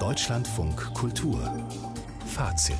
Deutschlandfunk Kultur Fazit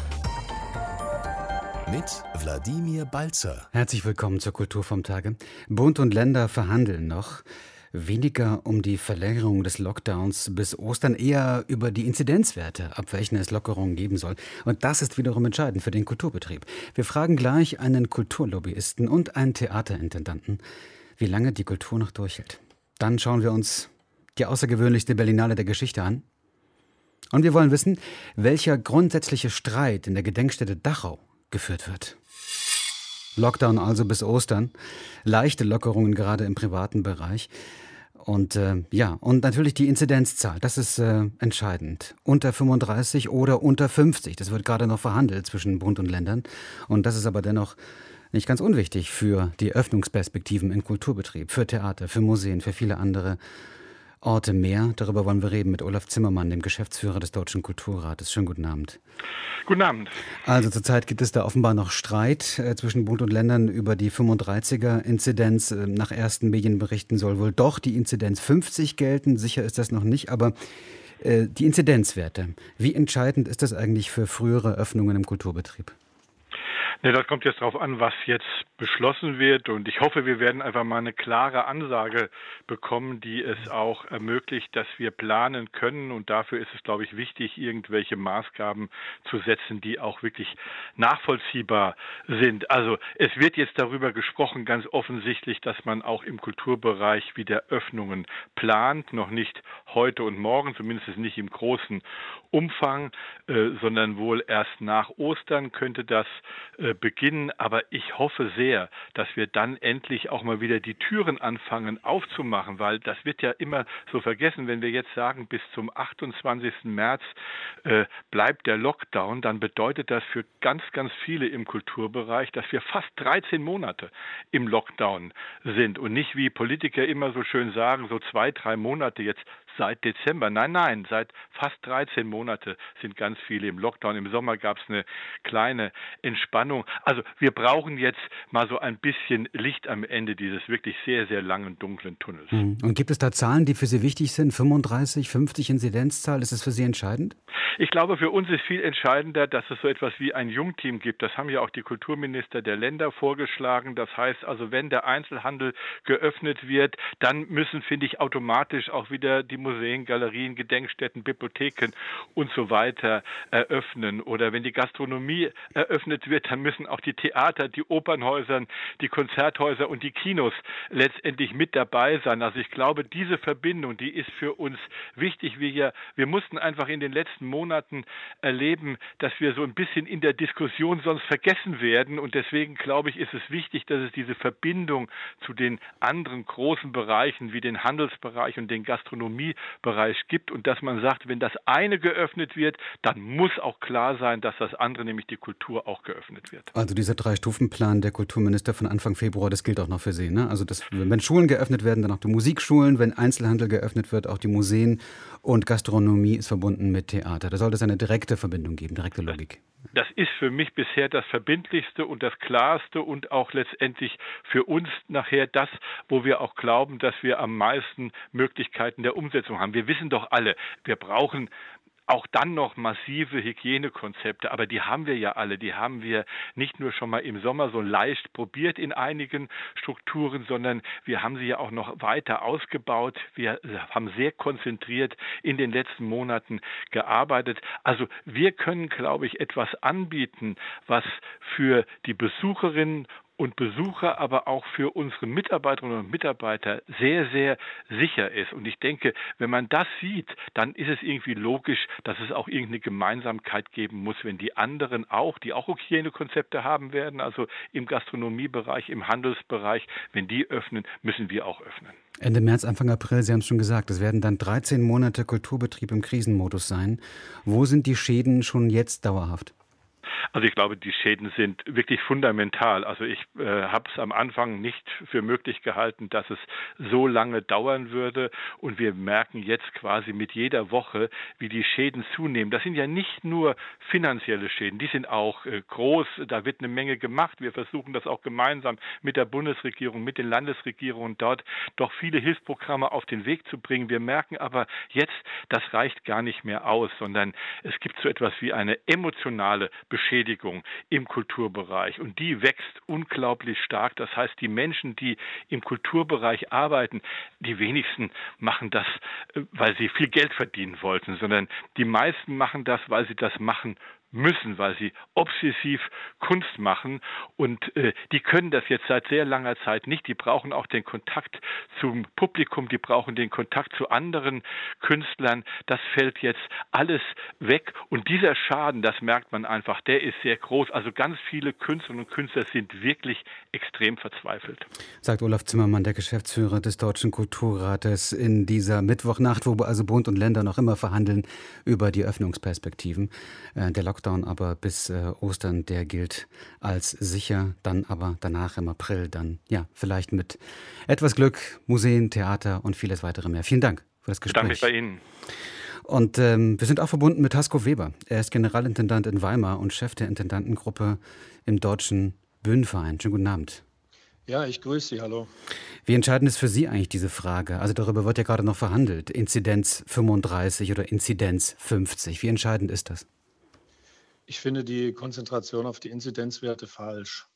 mit Wladimir Balzer. Herzlich willkommen zur Kultur vom Tage. Bund und Länder verhandeln noch. Weniger um die Verlängerung des Lockdowns bis Ostern, eher über die Inzidenzwerte, ab welchen es Lockerungen geben soll. Und das ist wiederum entscheidend für den Kulturbetrieb. Wir fragen gleich einen Kulturlobbyisten und einen Theaterintendanten, wie lange die Kultur noch durchhält. Dann schauen wir uns die außergewöhnlichste Berlinale der Geschichte an. Und wir wollen wissen, welcher grundsätzliche Streit in der Gedenkstätte Dachau geführt wird. Lockdown also bis Ostern, leichte Lockerungen gerade im privaten Bereich und und natürlich die Inzidenzzahl, das ist entscheidend. Unter 35 oder unter 50, das wird gerade noch verhandelt zwischen Bund und Ländern und das ist aber dennoch nicht ganz unwichtig für die Öffnungsperspektiven im Kulturbetrieb, für Theater, für Museen, für viele andere Orte mehr. Darüber wollen wir reden mit Olaf Zimmermann, dem Geschäftsführer des Deutschen Kulturrates. Schönen guten Abend. Guten Abend. Also zurzeit gibt es da offenbar noch Streit zwischen Bund und Ländern über die 35er-Inzidenz. Nach ersten Medienberichten soll wohl doch die Inzidenz 50 gelten. Sicher ist das noch nicht, aber die Inzidenzwerte, wie entscheidend ist das eigentlich für frühere Öffnungen im Kulturbetrieb? Ne, das kommt jetzt darauf an, was jetzt beschlossen wird und ich hoffe, wir werden einfach mal eine klare Ansage bekommen, die es auch ermöglicht, dass wir planen können und dafür ist es, glaube ich, wichtig, irgendwelche Maßgaben zu setzen, die auch wirklich nachvollziehbar sind. Also es wird jetzt darüber gesprochen, ganz offensichtlich, dass man auch im Kulturbereich wieder Öffnungen plant, noch nicht heute und morgen, zumindest nicht im großen Umfang, sondern wohl erst nach Ostern könnte das beginnen, aber ich hoffe sehr, dass wir dann endlich auch mal wieder die Türen anfangen aufzumachen, weil das wird ja immer so vergessen, wenn wir jetzt sagen, bis zum 28. März bleibt der Lockdown, dann bedeutet das für ganz, ganz viele im Kulturbereich, dass wir fast 13 Monate im Lockdown sind und nicht wie Politiker immer so schön sagen, so 2-3 Monate jetzt seit Dezember. Nein, seit fast 13 Monate sind ganz viele im Lockdown. Im Sommer gab es eine kleine Entspannung. Also wir brauchen jetzt mal so ein bisschen Licht am Ende dieses wirklich sehr, sehr langen, dunklen Tunnels. Und gibt es da Zahlen, die für Sie wichtig sind? 35, 50 Inzidenzzahl, ist es für Sie entscheidend? Ich glaube, für uns ist viel entscheidender, dass es so etwas wie ein Jungteam gibt. Das haben ja auch die Kulturminister der Länder vorgeschlagen. Das heißt also, wenn der Einzelhandel geöffnet wird, dann müssen, finde ich, automatisch auch wieder die Museen, Galerien, Gedenkstätten, Bibliotheken und so weiter eröffnen. Oder wenn die Gastronomie eröffnet wird, dann müssen auch die Theater, die Opernhäuser, die Konzerthäuser und die Kinos letztendlich mit dabei sein. Also ich glaube, diese Verbindung, die ist für uns wichtig. Wir mussten einfach in den letzten Monaten erleben, dass wir so ein bisschen in der Diskussion sonst vergessen werden. Und deswegen, glaube ich, ist es wichtig, dass es diese Verbindung zu den anderen großen Bereichen wie den Handelsbereich und den Gastronomiebereich gibt und dass man sagt, wenn das eine geöffnet wird, dann muss auch klar sein, dass das andere, nämlich die Kultur, auch geöffnet wird. Also dieser 3-Stufen-Plan der Kulturminister von Anfang Februar, das gilt auch noch für Sie, ne? Also wenn Schulen geöffnet werden, dann auch die Musikschulen, wenn Einzelhandel geöffnet wird, auch die Museen und Gastronomie ist verbunden mit Theater. Da sollte es eine direkte Verbindung geben, direkte Logik. Das ist für mich bisher das Verbindlichste und das Klarste und auch letztendlich für uns nachher das, wo wir auch glauben, dass wir am meisten Möglichkeiten der Umsetzung haben. Wir wissen doch alle, wir brauchen auch dann noch massive Hygienekonzepte, aber die haben wir ja alle. Die haben wir nicht nur schon mal im Sommer so leicht probiert in einigen Strukturen, sondern wir haben sie ja auch noch weiter ausgebaut. Wir haben sehr konzentriert in den letzten Monaten gearbeitet. Also wir können, glaube ich, etwas anbieten, was für die Besucherinnen und Besucher, aber auch für unsere Mitarbeiterinnen und Mitarbeiter sehr, sehr sicher ist. Und ich denke, wenn man das sieht, dann ist es irgendwie logisch, dass es auch irgendeine Gemeinsamkeit geben muss, wenn die anderen auch, die auch Hygienekonzepte haben werden, also im Gastronomiebereich, im Handelsbereich, wenn die öffnen, müssen wir auch öffnen. Ende März, Anfang April, Sie haben es schon gesagt, es werden dann 13 Monate Kulturbetrieb im Krisenmodus sein. Wo sind die Schäden schon jetzt dauerhaft? Also ich glaube, die Schäden sind wirklich fundamental. Also ich habe es am Anfang nicht für möglich gehalten, dass es so lange dauern würde. Und wir merken jetzt quasi mit jeder Woche, wie die Schäden zunehmen. Das sind ja nicht nur finanzielle Schäden, die sind auch groß. Da wird eine Menge gemacht. Wir versuchen das auch gemeinsam mit der Bundesregierung, mit den Landesregierungen dort doch viele Hilfsprogramme auf den Weg zu bringen. Wir merken aber jetzt, das reicht gar nicht mehr aus, sondern es gibt so etwas wie eine emotionale Beschädigung im Kulturbereich und die wächst unglaublich stark. Das heißt, die Menschen, die im Kulturbereich arbeiten, die wenigsten machen das, weil sie viel Geld verdienen wollten, sondern die meisten machen das, weil sie das machen müssen, weil sie obsessiv Kunst machen und die können das jetzt seit sehr langer Zeit nicht. Die brauchen auch den Kontakt zum Publikum, die brauchen den Kontakt zu anderen Künstlern. Das fällt jetzt alles weg und dieser Schaden, das merkt man einfach, der ist sehr groß. Also ganz viele Künstlerinnen und Künstler sind wirklich extrem verzweifelt. Sagt Olaf Zimmermann, der Geschäftsführer des Deutschen Kulturrates, in dieser Mittwochnacht, wo also Bund und Länder noch immer verhandeln über die Öffnungsperspektiven. Der Lockdown aber bis Ostern, der gilt als sicher, dann aber danach im April dann, ja, vielleicht mit etwas Glück, Museen, Theater und vieles weitere mehr. Vielen Dank für das Gespräch. Danke bei Ihnen. Und wir sind auch verbunden mit Hasko Weber. Er ist Generalintendant in Weimar und Chef der Intendantengruppe im Deutschen Bühnenverein. Schönen guten Abend. Ja, ich grüße Sie, hallo. Wie entscheidend ist für Sie eigentlich diese Frage? Also darüber wird ja gerade noch verhandelt. Inzidenz 35 oder Inzidenz 50. Wie entscheidend ist das? Ich finde die Konzentration auf die Inzidenzwerte falsch.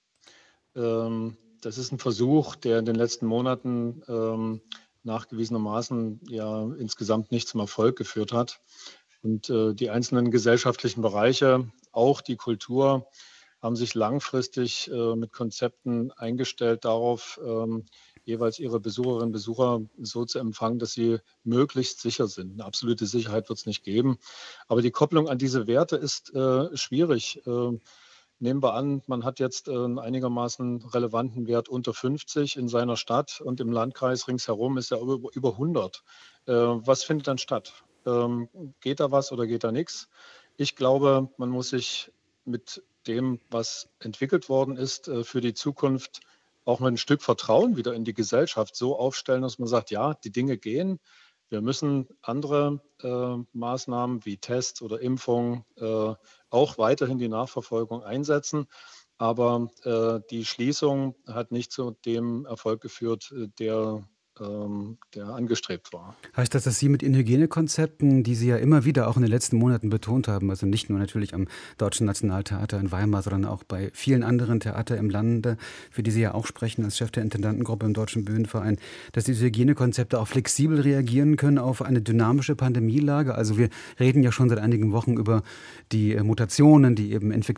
Das ist ein Versuch, der in den letzten Monaten nachgewiesenermaßen ja insgesamt nicht zum Erfolg geführt hat. Und die einzelnen gesellschaftlichen Bereiche, auch die Kultur, haben sich langfristig mit Konzepten eingestellt darauf, jeweils ihre Besucherinnen und Besucher so zu empfangen, dass sie möglichst sicher sind. Eine absolute Sicherheit wird es nicht geben. Aber die Kopplung an diese Werte ist schwierig. Nehmen wir an, man hat jetzt einen einigermaßen relevanten Wert unter 50 in seiner Stadt und im Landkreis ringsherum ist er über 100. Was findet dann statt? Geht da was oder geht da nichts? Ich glaube, man muss sich mit dem, was entwickelt worden ist, für die Zukunft auch mit ein Stück Vertrauen wieder in die Gesellschaft so aufstellen, dass man sagt, ja, die Dinge gehen. Wir müssen andere Maßnahmen wie Tests oder Impfungen auch weiterhin die Nachverfolgung einsetzen. Aber die Schließung hat nicht zu dem Erfolg geführt, der angestrebt war. Heißt das, dass Sie mit Ihren Hygienekonzepten, die Sie ja immer wieder auch in den letzten Monaten betont haben, also nicht nur natürlich am Deutschen Nationaltheater in Weimar, sondern auch bei vielen anderen Theatern im Lande, für die Sie ja auch sprechen als Chef der Intendantengruppe im Deutschen Bühnenverein, dass diese Hygienekonzepte auch flexibel reagieren können auf eine dynamische Pandemielage? Also wir reden ja schon seit einigen Wochen über die Mutationen, die eben als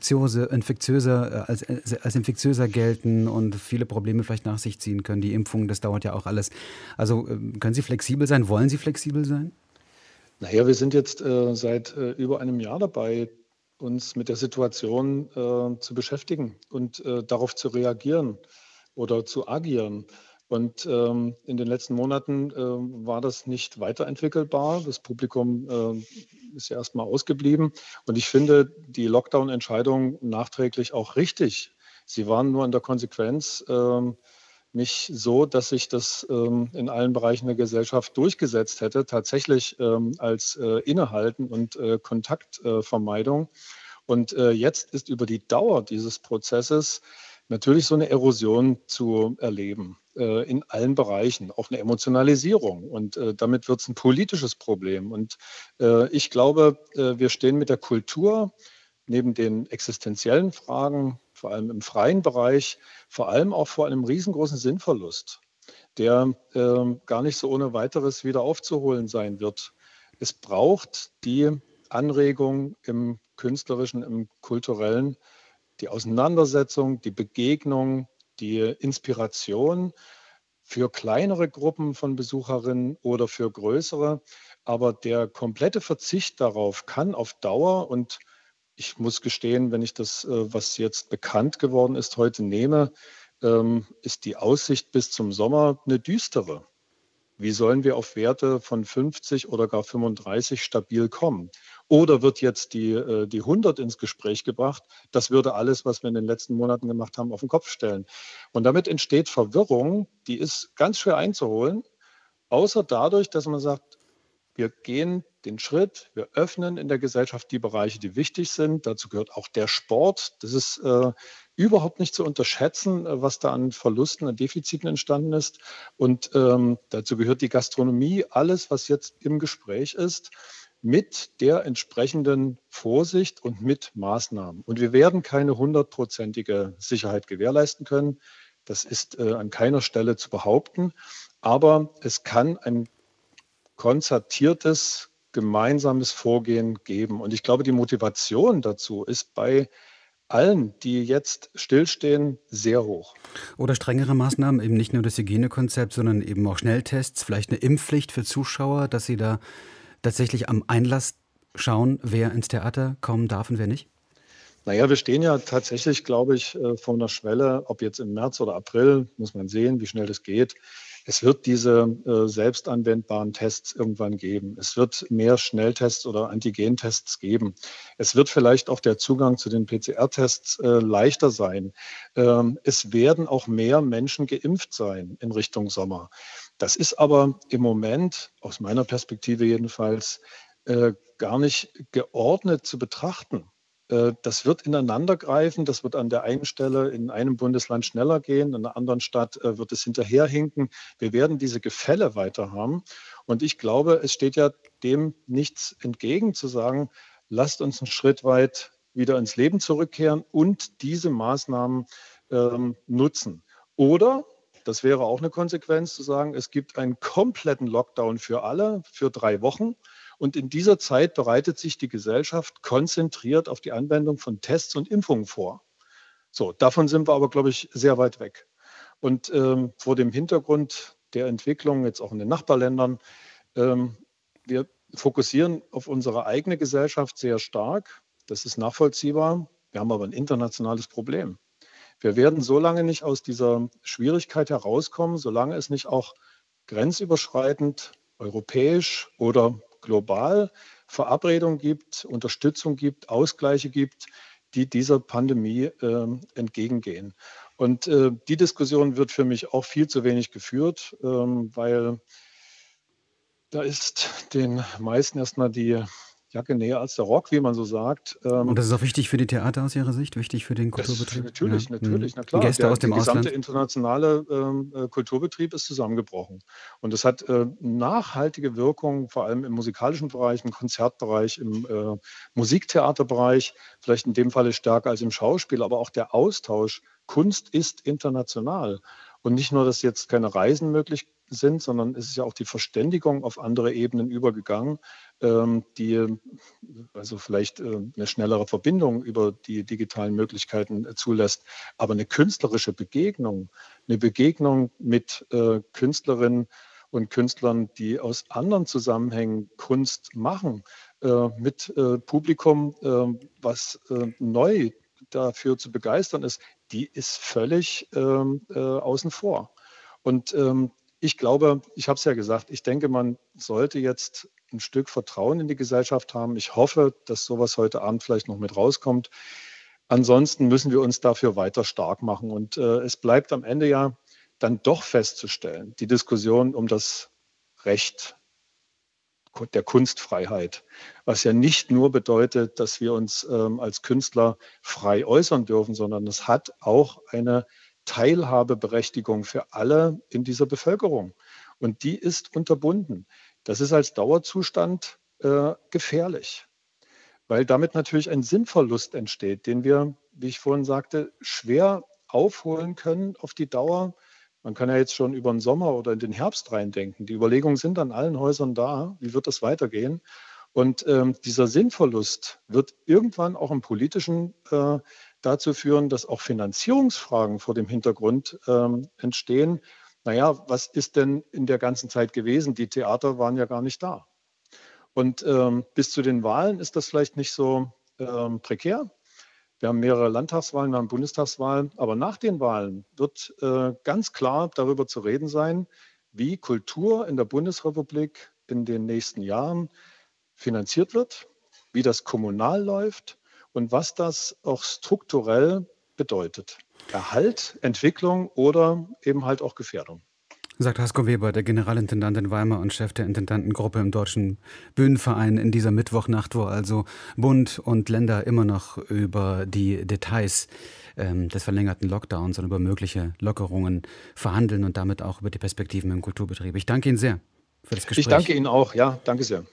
infektiöser gelten und viele Probleme vielleicht nach sich ziehen können. Die Impfung, das dauert ja auch alles. Also können Sie flexibel sein? Wollen Sie flexibel sein? Naja, wir sind jetzt seit über einem Jahr dabei, uns mit der Situation zu beschäftigen und darauf zu reagieren oder zu agieren. Und in den letzten Monaten war das nicht weiterentwickelbar. Das Publikum ist ja erstmal ausgeblieben. Und ich finde die Lockdown-Entscheidung nachträglich auch richtig. Sie waren nur in der Konsequenz nicht so, dass sich das in allen Bereichen der Gesellschaft durchgesetzt hätte, tatsächlich als Innehalten und Kontaktvermeidung. Und jetzt ist über die Dauer dieses Prozesses natürlich so eine Erosion zu erleben in allen Bereichen, auch eine Emotionalisierung. Und damit wird es ein politisches Problem. Und ich glaube, wir stehen mit der Kultur neben den existenziellen Fragen, vor allem im freien Bereich, vor allem auch vor einem riesengroßen Sinnverlust, der gar nicht so ohne weiteres wieder aufzuholen sein wird. Es braucht die Anregung im Künstlerischen, im Kulturellen, die Auseinandersetzung, die Begegnung, die Inspiration für kleinere Gruppen von Besucherinnen oder für größere. Aber der komplette Verzicht darauf kann auf Dauer, und ich muss gestehen, wenn ich das, was jetzt bekannt geworden ist, heute nehme, ist die Aussicht bis zum Sommer eine düstere. Wie sollen wir auf Werte von 50 oder gar 35 stabil kommen? Oder wird jetzt die 100 ins Gespräch gebracht? Das würde alles, was wir in den letzten Monaten gemacht haben, auf den Kopf stellen. Und damit entsteht Verwirrung, die ist ganz schwer einzuholen, außer dadurch, dass man sagt, wir gehen den Schritt, wir öffnen in der Gesellschaft die Bereiche, die wichtig sind. Dazu gehört auch der Sport. Das ist überhaupt nicht zu unterschätzen, was da an Verlusten, an Defiziten entstanden ist. Und dazu gehört die Gastronomie, alles, was jetzt im Gespräch ist, mit der entsprechenden Vorsicht und mit Maßnahmen. Und wir werden keine 100-prozentige Sicherheit gewährleisten können. Das ist an keiner Stelle zu behaupten. Aber es kann ein konzertiertes, gemeinsames Vorgehen geben. Und ich glaube, die Motivation dazu ist bei allen, die jetzt stillstehen, sehr hoch. Oder strengere Maßnahmen, eben nicht nur das Hygienekonzept, sondern eben auch Schnelltests, vielleicht eine Impfpflicht für Zuschauer, dass sie da tatsächlich am Einlass schauen, wer ins Theater kommen darf und wer nicht? Naja, wir stehen ja tatsächlich, glaube ich, vor einer Schwelle, ob jetzt im März oder April, muss man sehen, wie schnell das geht. Es wird diese selbst anwendbaren Tests irgendwann geben. Es wird mehr Schnelltests oder Antigentests geben. Es wird vielleicht auch der Zugang zu den PCR-Tests leichter sein. Es werden auch mehr Menschen geimpft sein in Richtung Sommer. Das ist aber im Moment, aus meiner Perspektive jedenfalls, gar nicht geordnet zu betrachten. Das wird ineinandergreifen, das wird an der einen Stelle in einem Bundesland schneller gehen, in einer anderen Stadt wird es hinterherhinken. Wir werden diese Gefälle weiter haben. Und ich glaube, es steht ja dem nichts entgegen zu sagen, lasst uns einen Schritt weit wieder ins Leben zurückkehren und diese Maßnahmen nutzen. Oder, das wäre auch eine Konsequenz, zu sagen, es gibt einen kompletten Lockdown für alle, für 3 Wochen. Und in dieser Zeit bereitet sich die Gesellschaft konzentriert auf die Anwendung von Tests und Impfungen vor. So, davon sind wir aber, glaube ich, sehr weit weg. Und vor dem Hintergrund der Entwicklung, jetzt auch in den Nachbarländern, wir fokussieren auf unsere eigene Gesellschaft sehr stark. Das ist nachvollziehbar. Wir haben aber ein internationales Problem. Wir werden so lange nicht aus dieser Schwierigkeit herauskommen, solange es nicht auch grenzüberschreitend, europäisch oder global Verabredungen gibt, Unterstützung gibt, Ausgleiche gibt, die dieser Pandemie entgegengehen. Und die Diskussion wird für mich auch viel zu wenig geführt, weil da ist den meisten erstmal die Jacke näher als der Rock, wie man so sagt. Und das ist auch wichtig für die Theater aus Ihrer Sicht, wichtig für den Kulturbetrieb? Natürlich, ja. na klar. Gäste aus dem der gesamte Ausland? internationale Kulturbetrieb ist zusammengebrochen. Und das hat nachhaltige Wirkung, vor allem im musikalischen Bereich, im Konzertbereich, im Musiktheaterbereich, vielleicht in dem Falle stärker als im Schauspiel, aber auch der Austausch. Kunst ist international. Und nicht nur, dass jetzt keine Reisen möglich sind, sondern es ist ja auch die Verständigung auf andere Ebenen übergegangen, die also vielleicht eine schnellere Verbindung über die digitalen Möglichkeiten zulässt. Aber eine künstlerische Begegnung, eine Begegnung mit Künstlerinnen und Künstlern, die aus anderen Zusammenhängen Kunst machen, mit Publikum, was neu dafür zu begeistern ist, die ist völlig außen vor. Und ich glaube, ich habe es ja gesagt, ich denke, man sollte jetzt ein Stück Vertrauen in die Gesellschaft haben. Ich hoffe, dass sowas heute Abend vielleicht noch mit rauskommt. Ansonsten müssen wir uns dafür weiter stark machen. Und es bleibt am Ende ja dann doch festzustellen, die Diskussion um das Recht der Kunstfreiheit, was ja nicht nur bedeutet, dass wir uns als Künstler frei äußern dürfen, sondern es hat auch eine Teilhabeberechtigung für alle in dieser Bevölkerung. Und die ist unterbunden. Das ist als Dauerzustand gefährlich, weil damit natürlich ein Sinnverlust entsteht, den wir, wie ich vorhin sagte, schwer aufholen können auf die Dauer. Man kann ja jetzt schon über den Sommer oder in den Herbst reindenken. Die Überlegungen sind an allen Häusern da. Wie wird das weitergehen? Und dieser Sinnverlust wird irgendwann auch im Politischen dazu führen, dass auch Finanzierungsfragen vor dem Hintergrund entstehen. Naja, was ist denn in der ganzen Zeit gewesen? Die Theater waren ja gar nicht da. Und bis zu den Wahlen ist das vielleicht nicht so prekär. Wir haben mehrere Landtagswahlen, wir haben Bundestagswahlen. Aber nach den Wahlen wird ganz klar darüber zu reden sein, wie Kultur in der Bundesrepublik in den nächsten Jahren finanziert wird, wie das kommunal läuft und was das auch strukturell bedeutet. Erhalt, Entwicklung oder eben halt auch Gefährdung. Sagt Hasko Weber, der Generalintendant in Weimar und Chef der Intendantengruppe im Deutschen Bühnenverein, in dieser Mittwochnacht, wo also Bund und Länder immer noch über die Details des verlängerten Lockdowns und über mögliche Lockerungen verhandeln und damit auch über die Perspektiven im Kulturbetrieb. Ich danke Ihnen sehr für das Gespräch. Ich danke Ihnen auch, ja, danke sehr.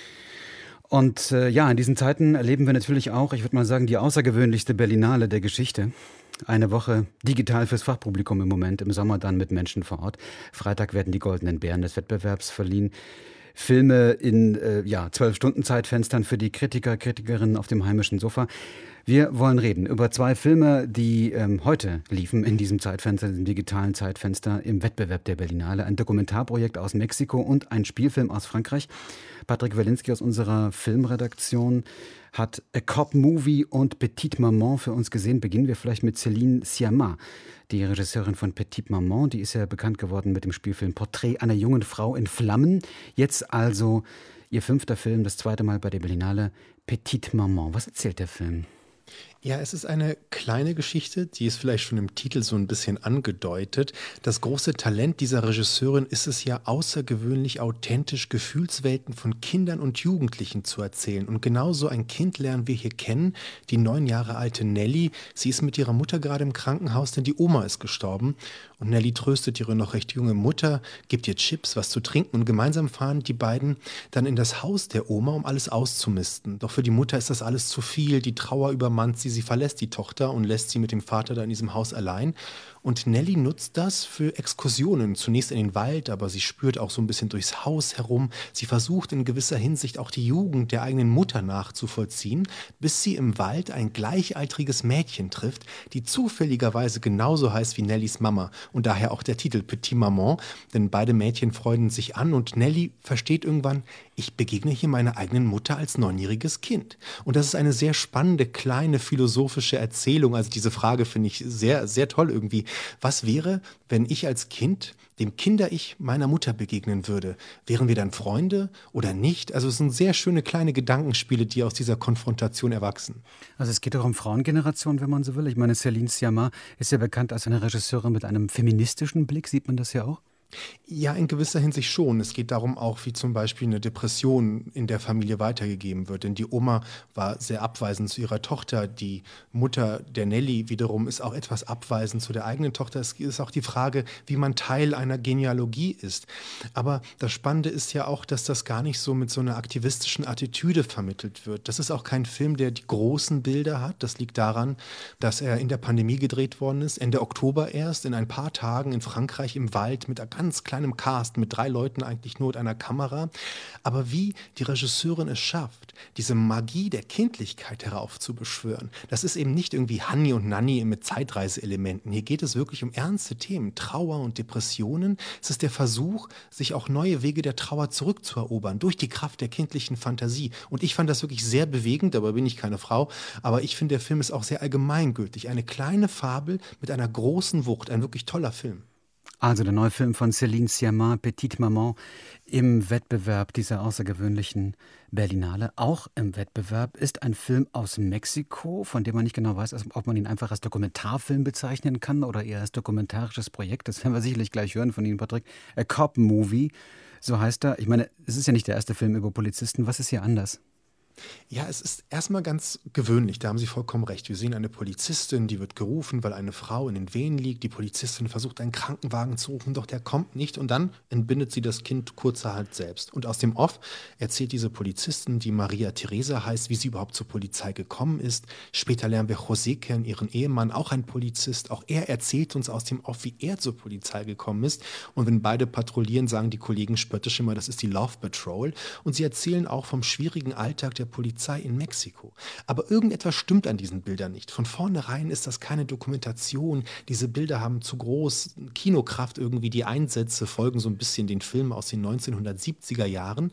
Und in diesen Zeiten erleben wir natürlich auch, ich würde mal sagen, die außergewöhnlichste Berlinale der Geschichte. Eine Woche digital fürs Fachpublikum im Moment, im Sommer dann mit Menschen vor Ort. Freitag werden die Goldenen Bären des Wettbewerbs verliehen. Filme in 12-Stunden-Zeitfenstern für die Kritiker, Kritikerinnen auf dem heimischen Sofa. Wir wollen reden über 2 Filme, die heute liefen in diesem Zeitfenster, in diesem digitalen Zeitfenster im Wettbewerb der Berlinale. Ein Dokumentarprojekt aus Mexiko und ein Spielfilm aus Frankreich. Patrick Walinski aus unserer Filmredaktion hat A Cop Movie und Petite Maman für uns gesehen. Beginnen wir vielleicht mit Céline Sciamma, die Regisseurin von Petite Maman. Die ist ja bekannt geworden mit dem Spielfilm Porträt einer jungen Frau in Flammen. Jetzt also ihr 5. Film, das 2. Mal bei der Berlinale, Petite Maman. Was erzählt der Film? Ja, es ist eine kleine Geschichte, die ist vielleicht schon im Titel so ein bisschen angedeutet. Das große Talent dieser Regisseurin ist es ja, außergewöhnlich authentisch Gefühlswelten von Kindern und Jugendlichen zu erzählen. Und genau so ein Kind lernen wir hier kennen, die 9 Jahre alte Nelly. Sie ist mit ihrer Mutter gerade im Krankenhaus, denn die Oma ist gestorben. Und Nelly tröstet ihre noch recht junge Mutter, gibt ihr Chips, was zu trinken und gemeinsam fahren die beiden dann in das Haus der Oma, um alles auszumisten. Doch für die Mutter ist das alles zu viel, die Trauer übermannt sie verlässt die Tochter und lässt sie mit dem Vater da in diesem Haus allein. Und Nelly nutzt das für Exkursionen, zunächst in den Wald, aber sie spürt auch so ein bisschen durchs Haus herum. Sie versucht in gewisser Hinsicht auch die Jugend der eigenen Mutter nachzuvollziehen, bis sie im Wald ein gleichaltriges Mädchen trifft, die zufälligerweise genauso heißt wie Nellys Mama und daher auch der Titel Petite Maman, denn beide Mädchen freunden sich an und Nelly versteht irgendwann, ich begegne hier meiner eigenen Mutter als 9-jähriges Kind. Und das ist eine sehr spannende, kleine philosophische Erzählung. Also diese Frage finde ich sehr, sehr toll irgendwie. Was wäre, wenn ich als Kind dem Kinder-Ich meiner Mutter begegnen würde? Wären wir dann Freunde oder nicht? Also es sind sehr schöne kleine Gedankenspiele, die aus dieser Konfrontation erwachsen. Also es geht doch um Frauengeneration, wenn man so will. Ich meine, Céline Sciamma ist ja bekannt als eine Regisseurin mit einem feministischen Blick. Sieht man das ja auch? Ja, in gewisser Hinsicht schon. Es geht darum auch, wie zum Beispiel eine Depression in der Familie weitergegeben wird. Denn die Oma war sehr abweisend zu ihrer Tochter. Die Mutter der Nelly wiederum ist auch etwas abweisend zu der eigenen Tochter. Es ist auch die Frage, wie man Teil einer Genealogie ist. Aber das Spannende ist ja auch, dass das gar nicht so mit so einer aktivistischen Attitüde vermittelt wird. Das ist auch kein Film, der die großen Bilder hat. Das liegt daran, dass er in der Pandemie gedreht worden ist. Ende Oktober erst, in ein paar Tagen in Frankreich im Wald mit ganz kleinem Cast, mit 3 Leuten eigentlich nur und einer Kamera. Aber wie die Regisseurin es schafft, diese Magie der Kindlichkeit heraufzubeschwören, das ist eben nicht irgendwie Hanni und Nanni mit Zeitreiseelementen. Hier geht es wirklich um ernste Themen, Trauer und Depressionen. Es ist der Versuch, sich auch neue Wege der Trauer zurückzuerobern, durch die Kraft der kindlichen Fantasie. Und ich fand das wirklich sehr bewegend, dabei bin ich keine Frau, aber ich finde, der Film ist auch sehr allgemeingültig. Eine kleine Fabel mit einer großen Wucht, ein wirklich toller Film. Also der neue Film von Céline Sciamma, Petite Maman, im Wettbewerb dieser außergewöhnlichen Berlinale. Auch im Wettbewerb ist ein Film aus Mexiko, von dem man nicht genau weiß, ob man ihn einfach als Dokumentarfilm bezeichnen kann oder eher als dokumentarisches Projekt. Das werden wir sicherlich gleich hören von Ihnen, Patrick. A Cop Movie, so heißt er. Ich meine, es ist ja nicht der erste Film über Polizisten. Was ist hier anders? Ja, es ist erstmal ganz gewöhnlich, da haben Sie vollkommen recht. Wir sehen eine Polizistin, die wird gerufen, weil eine Frau in den Wehen liegt. Die Polizistin versucht, einen Krankenwagen zu rufen, doch der kommt nicht. Und dann entbindet sie das Kind kurzerhand selbst. Und aus dem Off erzählt diese Polizistin, die Maria Teresa heißt, wie sie überhaupt zur Polizei gekommen ist. Später lernen wir José kennen, ihren Ehemann, auch ein Polizist. Auch er erzählt uns aus dem Off, wie er zur Polizei gekommen ist. Und wenn beide patrouillieren, sagen die Kollegen spöttisch immer, das ist die Love Patrol. Und sie erzählen auch vom schwierigen Alltag der Polizei in Mexiko. Aber irgendetwas stimmt an diesen Bildern nicht. Von vornherein ist das keine Dokumentation. Diese Bilder haben zu groß Kinokraft irgendwie. Die Einsätze folgen so ein bisschen den Filmen aus den 1970er Jahren.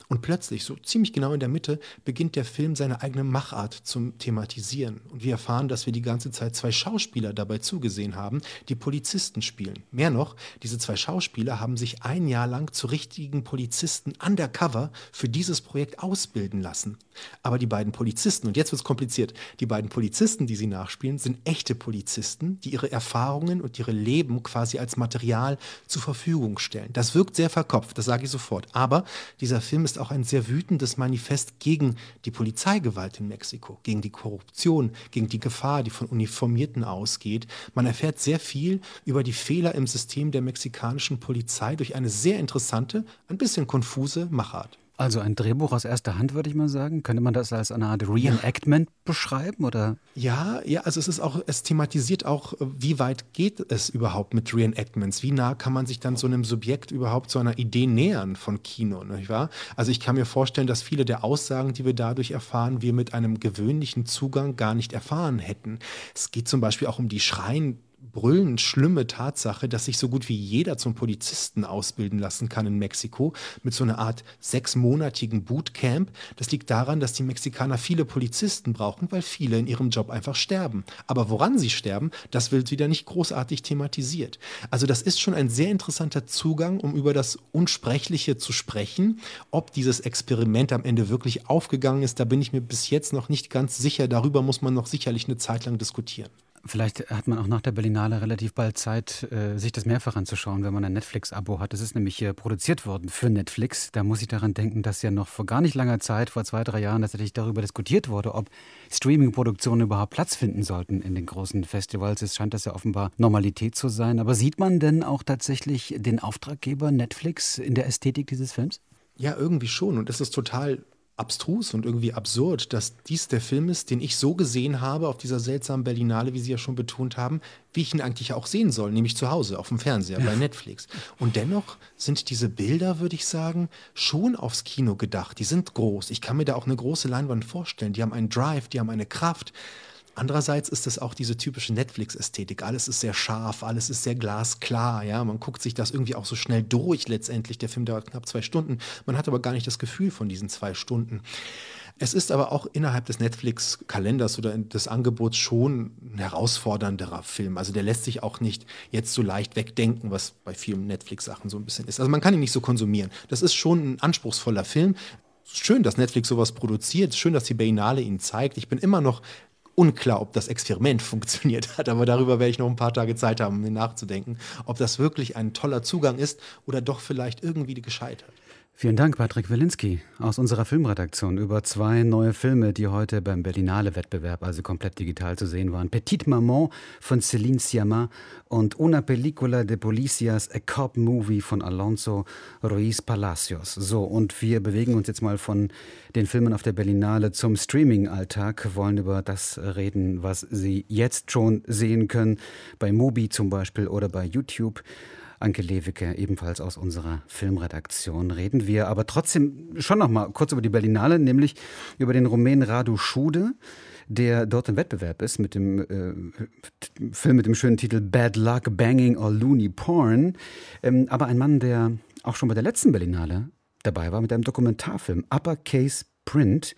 Und plötzlich, so ziemlich genau in der Mitte, beginnt der Film seine eigene Machart zum Thematisieren. Und wir erfahren, dass wir die ganze Zeit 2 Schauspieler dabei zugesehen haben, die Polizisten spielen. Mehr noch, diese 2 Schauspieler haben sich ein Jahr lang zu richtigen Polizisten undercover für dieses Projekt ausbilden lassen. Aber die beiden Polizisten, und jetzt wird es kompliziert, die beiden Polizisten, die sie nachspielen, sind echte Polizisten, die ihre Erfahrungen und ihre Leben quasi als Material zur Verfügung stellen. Das wirkt sehr verkopft, das sage ich sofort. Aber dieser Film ist auch ein sehr wütendes Manifest gegen die Polizeigewalt in Mexiko, gegen die Korruption, gegen die Gefahr, die von Uniformierten ausgeht. Man erfährt sehr viel über die Fehler im System der mexikanischen Polizei durch eine sehr interessante, ein bisschen konfuse Machart. Also ein Drehbuch aus erster Hand, würde ich mal sagen. Könnte man das als eine Art Reenactment beschreiben, oder? Ja, also es thematisiert auch, wie weit geht es überhaupt mit Reenactments? Wie nah kann man sich dann so einem Subjekt überhaupt so einer Idee nähern von Kino, nicht wahr? Also ich kann mir vorstellen, dass viele der Aussagen, die wir dadurch erfahren, wir mit einem gewöhnlichen Zugang gar nicht erfahren hätten. Es geht zum Beispiel auch um die brüllend schlimme Tatsache, dass sich so gut wie jeder zum Polizisten ausbilden lassen kann in Mexiko mit so einer Art 6-monatigen Bootcamp. Das liegt daran, dass die Mexikaner viele Polizisten brauchen, weil viele in ihrem Job einfach sterben. Aber woran sie sterben, das wird wieder nicht großartig thematisiert. Also das ist schon ein sehr interessanter Zugang, um über das Unsprechliche zu sprechen. Ob dieses Experiment am Ende wirklich aufgegangen ist, da bin ich mir bis jetzt noch nicht ganz sicher. Darüber muss man noch sicherlich eine Zeit lang diskutieren. Vielleicht hat man auch nach der Berlinale relativ bald Zeit, sich das mehrfach anzuschauen, wenn man ein Netflix-Abo hat. Das ist nämlich produziert worden für Netflix. Da muss ich daran denken, dass ja noch vor gar nicht langer Zeit, vor 2-3 Jahren, tatsächlich darüber diskutiert wurde, ob Streaming-Produktionen überhaupt Platz finden sollten in den großen Festivals. Es scheint das ja offenbar Normalität zu sein. Aber sieht man denn auch tatsächlich den Auftraggeber Netflix in der Ästhetik dieses Films? Ja, irgendwie schon. Und es ist total abstrus und irgendwie absurd, dass dies der Film ist, den ich so gesehen habe auf dieser seltsamen Berlinale, wie Sie ja schon betont haben, wie ich ihn eigentlich auch sehen soll, nämlich zu Hause auf dem Fernseher bei Netflix. Und dennoch sind diese Bilder, würde ich sagen, schon aufs Kino gedacht. Die sind groß. Ich kann mir da auch eine große Leinwand vorstellen. Die haben einen Drive, die haben eine Kraft. Andererseits ist es auch diese typische Netflix-Ästhetik. Alles ist sehr scharf, alles ist sehr glasklar. Ja? Man guckt sich das irgendwie auch so schnell durch letztendlich. Der Film dauert knapp 2 Stunden. Man hat aber gar nicht das Gefühl von diesen 2 Stunden. Es ist aber auch innerhalb des Netflix-Kalenders oder des Angebots schon ein herausfordernderer Film. Also der lässt sich auch nicht jetzt so leicht wegdenken, was bei vielen Netflix-Sachen so ein bisschen ist. Also man kann ihn nicht so konsumieren. Das ist schon ein anspruchsvoller Film. Schön, dass Netflix sowas produziert. Schön, dass die Berlinale ihn zeigt. Ich bin immer noch unklar, ob das Experiment funktioniert hat, aber darüber werde ich noch ein paar Tage Zeit haben, mir nachzudenken, ob das wirklich ein toller Zugang ist oder doch vielleicht irgendwie gescheitert. Vielen Dank, Patrick Wilinski aus unserer Filmredaktion über 2 neue Filme, die heute beim Berlinale-Wettbewerb, also komplett digital zu sehen waren. Petite Maman von Céline Sciamma und Una Película de Policías, a Cop Movie von Alonso Ruiz Palacios. So, und wir bewegen uns jetzt mal von den Filmen auf der Berlinale zum Streaming-Alltag, wollen über das reden, was Sie jetzt schon sehen können, bei Mubi zum Beispiel oder bei YouTube. Anke Lewicke, ebenfalls aus unserer Filmredaktion, reden wir aber trotzdem schon noch mal kurz über die Berlinale, nämlich über den Rumänen Radu Schude, der dort im Wettbewerb ist mit dem Film mit dem schönen Titel Bad Luck, Banging or Loony Porn. Aber ein Mann, der auch schon bei der letzten Berlinale dabei war mit einem Dokumentarfilm, Uppercase Print.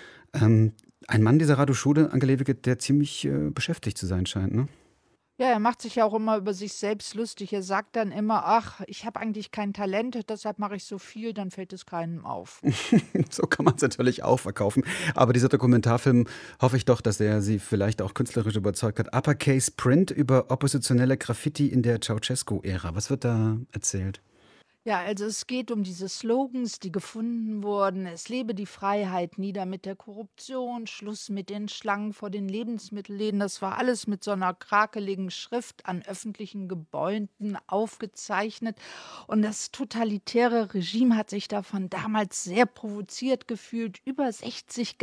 Ein Mann, dieser Radu Schude, Anke Lewicke, der ziemlich beschäftigt zu sein scheint, ne? Ja, er macht sich ja auch immer über sich selbst lustig. Er sagt dann immer: „Ach, ich habe eigentlich kein Talent, deshalb mache ich so viel, dann fällt es keinem auf.“ So kann man es natürlich auch verkaufen. Aber dieser Dokumentarfilm, hoffe ich doch, dass er Sie vielleicht auch künstlerisch überzeugt hat. Uppercase Print über oppositionelle Graffiti in der Ceausescu-Ära. Was wird da erzählt? Ja, also es geht um diese Slogans, die gefunden wurden. Es lebe die Freiheit, nieder mit der Korruption, Schluss mit den Schlangen vor den Lebensmittelläden. Das war alles mit so einer krakeligen Schrift an öffentlichen Gebäuden aufgezeichnet. Und das totalitäre Regime hat sich davon damals sehr provoziert gefühlt. Über 60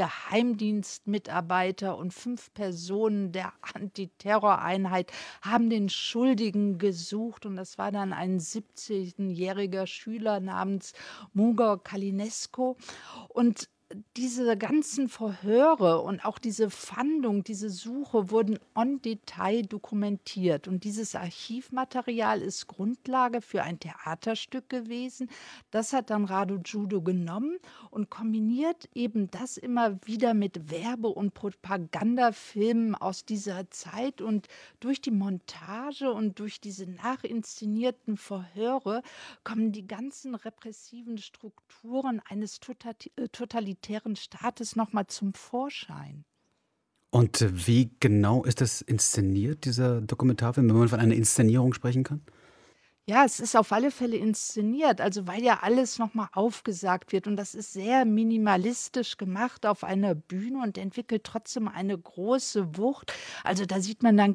Geheimdienstmitarbeiter und 5 Personen der Antiterroreinheit haben den Schuldigen gesucht. Und das war dann ein 17-jähriger Schüler namens Mugor Calinescu. Und diese ganzen Verhöre und auch diese Fahndung, diese Suche wurden en Detail dokumentiert. Und dieses Archivmaterial ist Grundlage für ein Theaterstück gewesen. Das hat dann Radu Judo genommen und kombiniert eben das immer wieder mit Werbe- und Propagandafilmen aus dieser Zeit. Und durch die Montage und durch diese nachinszenierten Verhöre kommen die ganzen repressiven Strukturen eines totalitären Staates nochmal zum Vorschein. Und wie genau ist das inszeniert, dieser Dokumentarfilm, wenn man von einer Inszenierung sprechen kann? Ja, es ist auf alle Fälle inszeniert, also weil ja alles nochmal aufgesagt wird und das ist sehr minimalistisch gemacht auf einer Bühne und entwickelt trotzdem eine große Wucht. Also da sieht man dann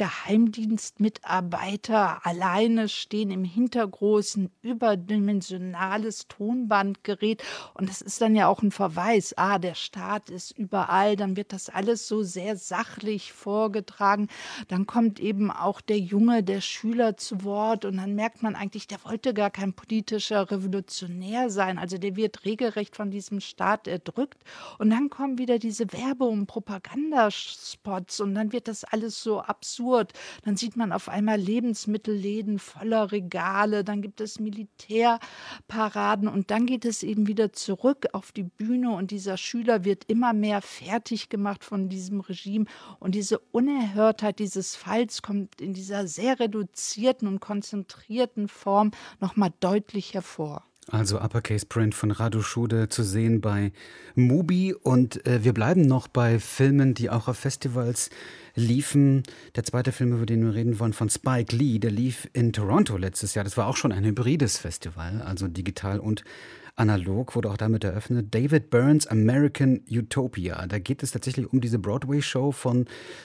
Geheimdienstmitarbeiter alleine stehen im Hintergrund, ein überdimensionales Tonbandgerät und das ist dann ja auch ein Verweis, der Staat ist überall, dann wird das alles so sehr sachlich vorgetragen. Dann kommt eben auch der Schüler zu Wort und dann merkt man eigentlich, der wollte gar kein politischer Revolutionär sein. Also der wird regelrecht von diesem Staat erdrückt. Und dann kommen wieder diese Werbe- und Propagandaspots und dann wird das alles so absurd. Dann sieht man auf einmal Lebensmittelläden voller Regale, dann gibt es Militärparaden und dann geht es eben wieder zurück auf die Bühne und dieser Schüler wird immer mehr fertig gemacht von diesem Regime und diese Unerhörtheit dieses Falls kommt in dieser sehr reduzierten und konzentrierten Form nochmal deutlich hervor. Also Uppercase Print von Radu Judo zu sehen bei Mubi und wir bleiben noch bei Filmen, die auch auf Festivals liefen. Der zweite Film, über den wir reden wollen, von Spike Lee, der lief in Toronto letztes Jahr. Das war auch schon ein hybrides Festival, also digital und analog, wurde auch damit eröffnet. David Byrnes American Utopia. Da geht es tatsächlich um diese Broadway-Show von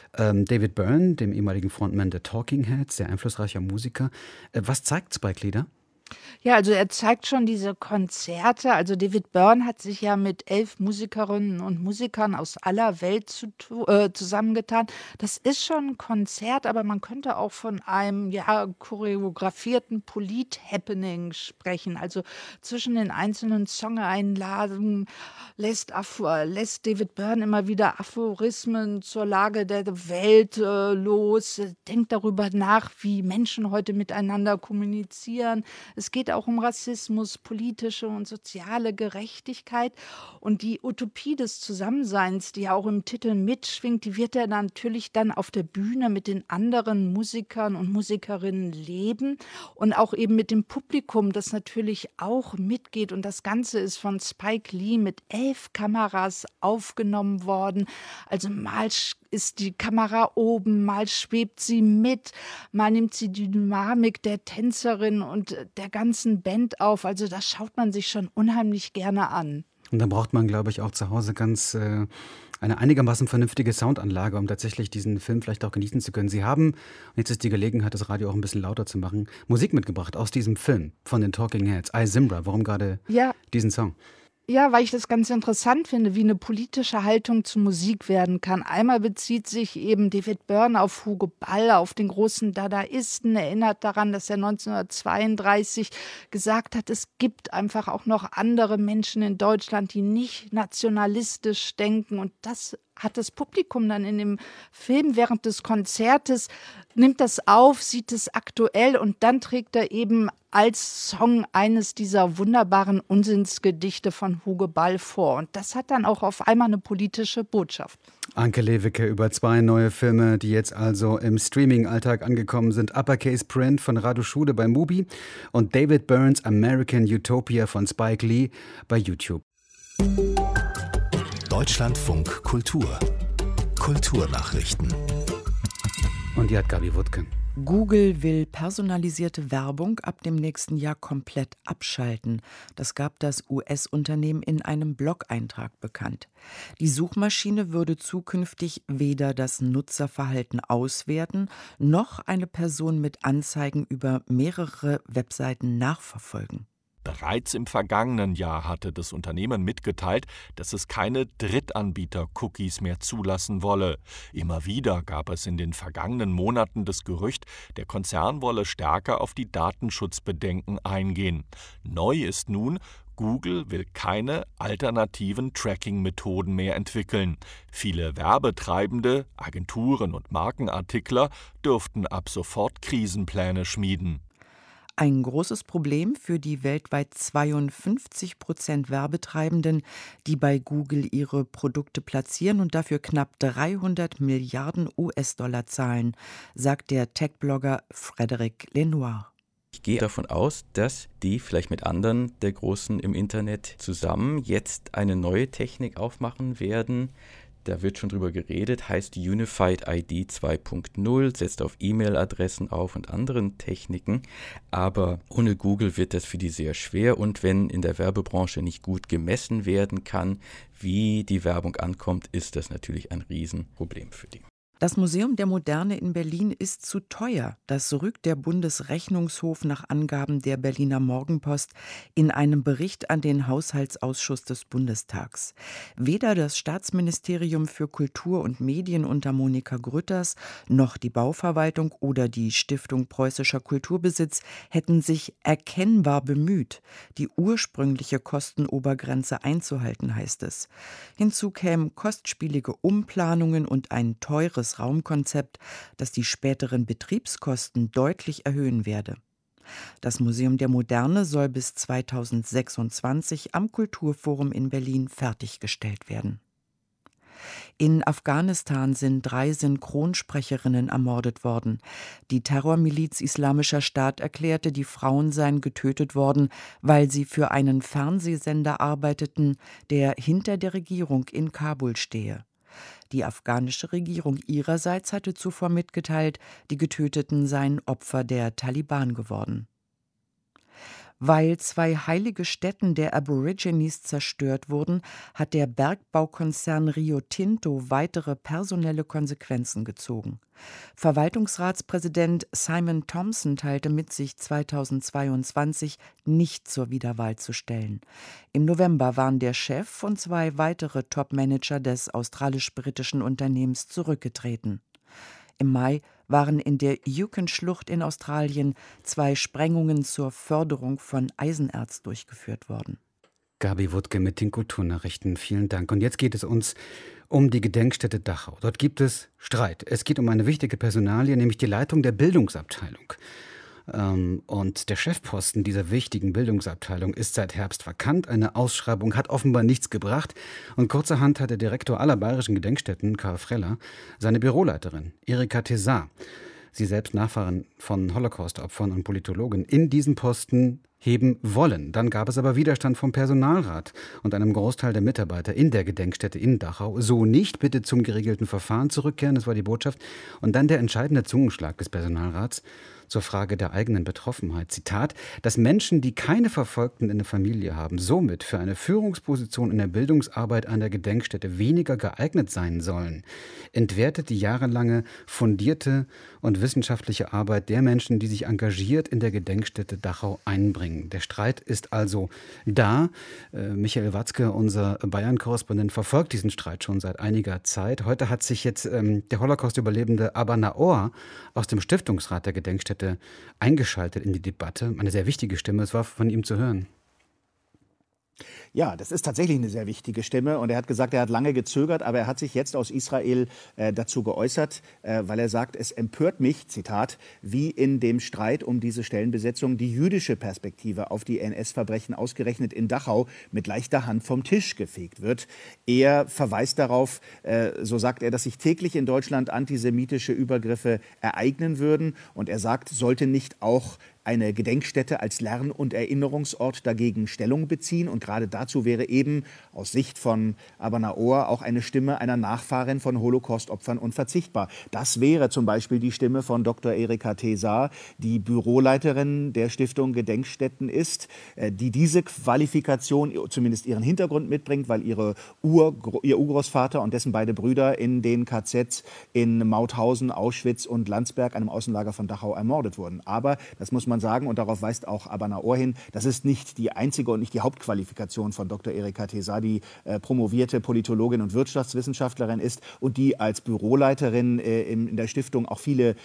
David Byrne, dem ehemaligen Frontman der Talking Heads, sehr einflussreicher Musiker. Was zeigt Spike Lee da? Ja, also er zeigt schon diese Konzerte. Also David Byrne hat sich ja mit 11 Musikerinnen und Musikern aus aller Welt zusammengetan. Das ist schon ein Konzert, aber man könnte auch von einem choreografierten Polit-Happening sprechen. Also zwischen den einzelnen Songeinlagen lässt David Byrne immer wieder Aphorismen zur Lage der Welt los, denkt darüber nach, wie Menschen heute miteinander kommunizieren. Es geht auch um Rassismus, politische und soziale Gerechtigkeit. Und die Utopie des Zusammenseins, die ja auch im Titel mitschwingt, die wird er natürlich dann auf der Bühne mit den anderen Musikern und Musikerinnen leben und auch eben mit dem Publikum, das natürlich auch mitgeht. Und das Ganze ist von Spike Lee mit 11 Kameras aufgenommen worden. Also mal ist die Kamera oben, mal schwebt sie mit, mal nimmt sie die Dynamik der Tänzerin und der ganzen Band auf. Also das schaut man sich schon unheimlich gerne an. Und dann braucht man, glaube ich, auch zu Hause eine einigermaßen vernünftige Soundanlage, um tatsächlich diesen Film vielleicht auch genießen zu können. Sie haben, und jetzt ist die Gelegenheit, das Radio auch ein bisschen lauter zu machen, Musik mitgebracht aus diesem Film von den Talking Heads. I, Zimbra, warum gerade diesen Song? Ja, weil ich das ganz interessant finde, wie eine politische Haltung zu Musik werden kann. Einmal bezieht sich eben David Byrne auf Hugo Ball, auf den großen Dadaisten, erinnert daran, dass er 1932 gesagt hat, es gibt einfach auch noch andere Menschen in Deutschland, die nicht nationalistisch denken. Und das hat das Publikum dann in dem Film während des Konzertes, nimmt das auf, sieht es aktuell und dann trägt er eben als Song eines dieser wunderbaren Unsinnsgedichte von Hugo Ball vor. Und das hat dann auch auf einmal eine politische Botschaft. Anke Lewicke über 2 neue Filme, die jetzt also im Streaming-Alltag angekommen sind. Uppercase Print von Radu Judo bei Mubi und David Byrnes American Utopia von Spike Lee bei YouTube. Deutschlandfunk Kultur. Kulturnachrichten. Und die hat Gabi Wuttke. Google will personalisierte Werbung ab dem nächsten Jahr komplett abschalten. Das gab das US-Unternehmen in einem Blog-Eintrag bekannt. Die Suchmaschine würde zukünftig weder das Nutzerverhalten auswerten, noch eine Person mit Anzeigen über mehrere Webseiten nachverfolgen. Bereits im vergangenen Jahr hatte das Unternehmen mitgeteilt, dass es keine Drittanbieter-Cookies mehr zulassen wolle. Immer wieder gab es in den vergangenen Monaten das Gerücht, der Konzern wolle stärker auf die Datenschutzbedenken eingehen. Neu ist nun, Google will keine alternativen Tracking-Methoden mehr entwickeln. Viele Werbetreibende, Agenturen und Markenartikler dürften ab sofort Krisenpläne schmieden. Ein großes Problem für die weltweit 52% Werbetreibenden, die bei Google ihre Produkte platzieren und dafür knapp 300 Milliarden US-Dollar zahlen, sagt der Tech-Blogger Frédéric Lenoir. Ich gehe davon aus, dass die vielleicht mit anderen der Großen im Internet zusammen jetzt eine neue Technik aufmachen werden. Da wird schon drüber geredet, heißt Unified ID 2.0, setzt auf E-Mail-Adressen auf und anderen Techniken. Aber ohne Google wird das für die sehr schwer. Und wenn in der Werbebranche nicht gut gemessen werden kann, wie die Werbung ankommt, ist das natürlich ein Riesenproblem für die. Das Museum der Moderne in Berlin ist zu teuer. Das rügt der Bundesrechnungshof nach Angaben der Berliner Morgenpost in einem Bericht an den Haushaltsausschuss des Bundestags. Weder das Staatsministerium für Kultur und Medien unter Monika Grütters noch die Bauverwaltung oder die Stiftung Preußischer Kulturbesitz hätten sich erkennbar bemüht, die ursprüngliche Kostenobergrenze einzuhalten, heißt es. Hinzu kämen kostspielige Umplanungen und ein teures Raumkonzept, das die späteren Betriebskosten deutlich erhöhen werde. Das Museum der Moderne soll bis 2026 am Kulturforum in Berlin fertiggestellt werden. In Afghanistan sind 3 Synchronsprecherinnen ermordet worden. Die Terrormiliz Islamischer Staat erklärte, die Frauen seien getötet worden, weil sie für einen Fernsehsender arbeiteten, der hinter der Regierung in Kabul stehe. Die afghanische Regierung ihrerseits hatte zuvor mitgeteilt, die Getöteten seien Opfer der Taliban geworden. Weil 2 heilige Stätten der Aborigines zerstört wurden, hat der Bergbaukonzern Rio Tinto weitere personelle Konsequenzen gezogen. Verwaltungsratspräsident Simon Thompson teilte mit, sich 2022 nicht zur Wiederwahl zu stellen. Im November waren der Chef und 2 weitere Top-Manager des australisch-britischen Unternehmens zurückgetreten. Im Mai waren in der Yukon-Schlucht in Australien 2 Sprengungen zur Förderung von Eisenerz durchgeführt worden. Gabi Wuttke mit den Kulturnachrichten. Vielen Dank. Und jetzt geht es uns um die Gedenkstätte Dachau. Dort gibt es Streit. Es geht um eine wichtige Personalie, nämlich die Leitung der Bildungsabteilung. Und der Chefposten dieser wichtigen Bildungsabteilung ist seit Herbst vakant. Eine Ausschreibung hat offenbar nichts gebracht. Und kurzerhand hat der Direktor aller bayerischen Gedenkstätten, Karl Freller, seine Büroleiterin, Erika Tezar, sie selbst Nachfahrin von Holocaust-Opfern und Politologin, in diesen Posten heben wollen. Dann gab es aber Widerstand vom Personalrat und einem Großteil der Mitarbeiter in der Gedenkstätte in Dachau. So nicht, bitte zum geregelten Verfahren zurückkehren, das war die Botschaft. Und dann der entscheidende Zungenschlag des Personalrats zur Frage der eigenen Betroffenheit. Zitat: Dass Menschen, die keine Verfolgten in der Familie haben, somit für eine Führungsposition in der Bildungsarbeit an der Gedenkstätte weniger geeignet sein sollen, entwertet die jahrelange fundierte und wissenschaftliche Arbeit der Menschen, die sich engagiert in der Gedenkstätte Dachau einbringen. Der Streit ist also da. Michael Watzke, unser Bayern-Korrespondent, verfolgt diesen Streit schon seit einiger Zeit. Heute hat sich jetzt der Holocaust-Überlebende Abba Naor aus dem Stiftungsrat der Gedenkstätte eingeschaltet in die Debatte. Eine sehr wichtige Stimme, es war von ihm zu hören. Ja, das ist tatsächlich eine sehr wichtige Stimme. Und er hat gesagt, er hat lange gezögert, aber er hat sich jetzt aus Israel dazu geäußert, weil er sagt, es empört mich, Zitat, wie in dem Streit um diese Stellenbesetzung die jüdische Perspektive auf die NS-Verbrechen ausgerechnet in Dachau mit leichter Hand vom Tisch gefegt wird. Er verweist darauf, so sagt er, dass sich täglich in Deutschland antisemitische Übergriffe ereignen würden. Und er sagt, sollte nicht auch eine Gedenkstätte als Lern- und Erinnerungsort dagegen Stellung beziehen. Und gerade dazu wäre eben aus Sicht von Abba Naor auch eine Stimme einer Nachfahrin von Holocaust-Opfern unverzichtbar. Das wäre zum Beispiel die Stimme von Dr. Erika Tezar, die Büroleiterin der Stiftung Gedenkstätten ist, die diese Qualifikation, zumindest ihren Hintergrund mitbringt, weil ihr Urgroßvater und dessen beide Brüder in den KZs in Mauthausen, Auschwitz und Landsberg, einem Außenlager von Dachau, ermordet wurden. Aber, das muss man man sagen, und darauf weist auch Abanaor hin, das ist nicht die einzige und nicht die Hauptqualifikation von Dr. Erika Tezar, die promovierte Politologin und Wirtschaftswissenschaftlerin ist und die als Büroleiterin in der Stiftung auch viele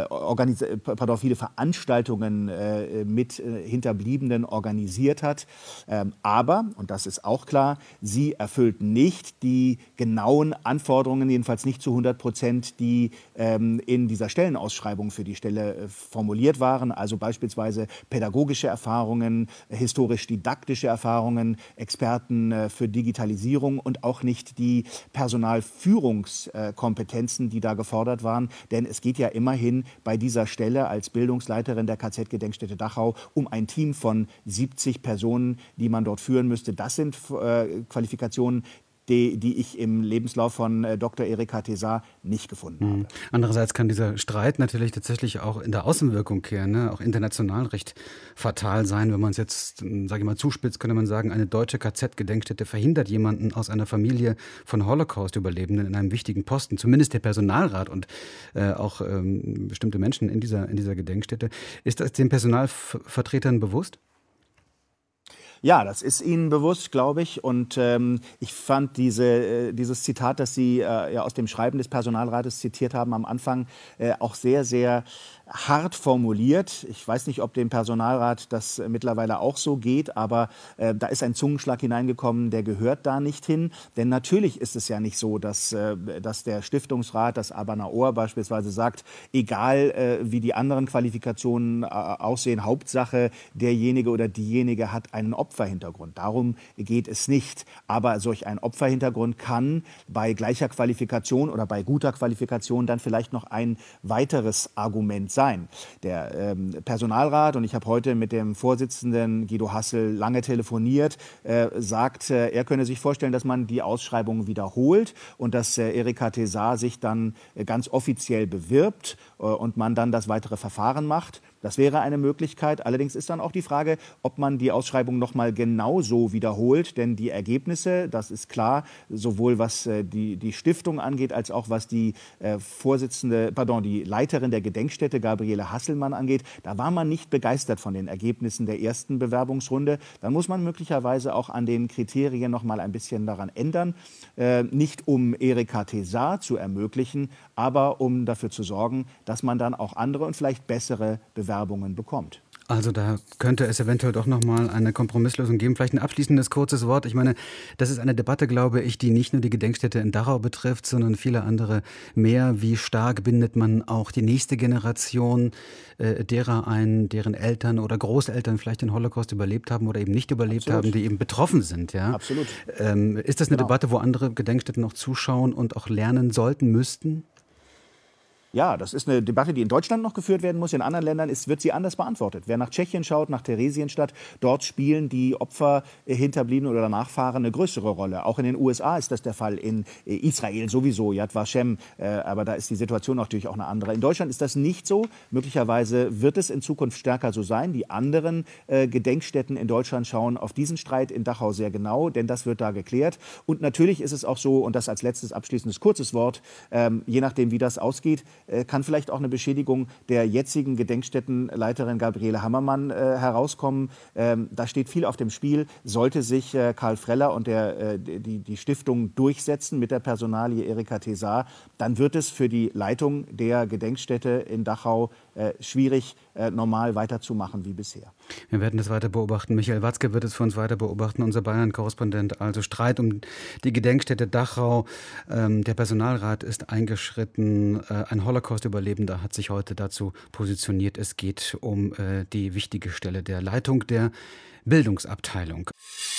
Veranstaltungen mit Hinterbliebenen organisiert hat. Aber, und das ist auch klar, sie erfüllt nicht die genauen Anforderungen, jedenfalls nicht zu 100%, die in dieser Stellenausschreibung für die Stelle formuliert waren. Also beispielsweise pädagogische Erfahrungen, historisch-didaktische Erfahrungen, Experten für Digitalisierung und auch nicht die Personalführungskompetenzen, die da gefordert waren. Denn es geht ja immerhin bei dieser Stelle als Bildungsleiterin der KZ-Gedenkstätte Dachau um ein Team von 70 Personen, die man dort führen müsste. Das sind Qualifikationen, die ich im Lebenslauf von Dr. Erika Tezar nicht gefunden habe. Andererseits kann dieser Streit natürlich tatsächlich auch in der Außenwirkung her, auch international recht fatal sein. Wenn man es jetzt, sage ich mal, zuspitzt, könnte man sagen, eine deutsche KZ-Gedenkstätte verhindert jemanden aus einer Familie von Holocaust-Überlebenden in einem wichtigen Posten, zumindest der Personalrat und auch bestimmte Menschen in dieser Gedenkstätte. Ist das den Personalvertretern bewusst? Ja, das ist Ihnen bewusst, glaube ich. Und ich fand dieses Zitat, das Sie ja aus dem Schreiben des Personalrates zitiert haben am Anfang, auch sehr, sehr hart formuliert. Ich weiß nicht, ob dem Personalrat das mittlerweile auch so geht, aber da ist ein Zungenschlag hineingekommen, der gehört da nicht hin. Denn natürlich ist es ja nicht so, dass der Stiftungsrat, dass Abanaor beispielsweise sagt, egal wie die anderen Qualifikationen aussehen, Hauptsache derjenige oder diejenige hat einen Opferhintergrund. Darum geht es nicht. Aber solch ein Opferhintergrund kann bei gleicher Qualifikation oder bei guter Qualifikation dann vielleicht noch ein weiteres Argument sein. Der Personalrat, und ich habe heute mit dem Vorsitzenden Guido Hassel lange telefoniert, sagt, er könne sich vorstellen, dass man die Ausschreibung wiederholt und dass Erika Tezar sich dann ganz offiziell bewirbt und man dann das weitere Verfahren macht. Das wäre eine Möglichkeit. Allerdings ist dann auch die Frage, ob man die Ausschreibung noch mal genauso wiederholt. Denn die Ergebnisse, das ist klar, sowohl was die Stiftung angeht, als auch was die die Leiterin der Gedenkstätte, Gabriele Hasselmann, angeht, da war man nicht begeistert von den Ergebnissen der ersten Bewerbungsrunde. Dann muss man möglicherweise auch an den Kriterien noch mal ein bisschen daran ändern. Nicht um Erika Tezar zu ermöglichen, aber um dafür zu sorgen, dass man dann auch andere und vielleicht bessere Bewerbungen bekommt. Also da könnte es eventuell doch nochmal eine Kompromisslösung geben. Vielleicht ein abschließendes kurzes Wort. Ich meine, das ist eine Debatte, glaube ich, die nicht nur die Gedenkstätte in Dachau betrifft, sondern viele andere mehr. Wie stark bindet man auch die nächste Generation derer ein, deren Eltern oder Großeltern vielleicht den Holocaust überlebt haben oder eben nicht überlebt haben, die eben betroffen sind? Ja? Absolut. Ist das eine Debatte, wo andere Gedenkstätten noch zuschauen und auch lernen sollten, müssten? Ja, das ist eine Debatte, die in Deutschland noch geführt werden muss. In anderen Ländern wird sie anders beantwortet. Wer nach Tschechien schaut, nach Theresienstadt, dort spielen die Opfer, Hinterbliebene oder Nachfahren eine größere Rolle. Auch in den USA ist das der Fall, in Israel sowieso, Yad Vashem, aber da ist die Situation natürlich auch eine andere. In Deutschland ist das nicht so. Möglicherweise wird es in Zukunft stärker so sein. Die anderen Gedenkstätten in Deutschland schauen auf diesen Streit in Dachau sehr genau, denn das wird da geklärt. Und natürlich ist es auch so, und das als letztes abschließendes kurzes Wort, je nachdem, wie das ausgeht, kann vielleicht auch eine Beschädigung der jetzigen Gedenkstättenleiterin Gabriele Hammermann herauskommen. Da steht viel auf dem Spiel. Sollte sich Karl Freller und die Stiftung durchsetzen mit der Personalie Erika Tezar, dann wird es für die Leitung der Gedenkstätte in Dachau schwierig, normal weiterzumachen wie bisher. Wir werden das weiter beobachten. Michael Watzke wird es für uns weiter beobachten, unser Bayern-Korrespondent. Also Streit um die Gedenkstätte Dachau. Der Personalrat ist eingeschritten. Ein Holocaust-Überlebender hat sich heute dazu positioniert. Es geht um die wichtige Stelle der Leitung der Bildungsabteilung.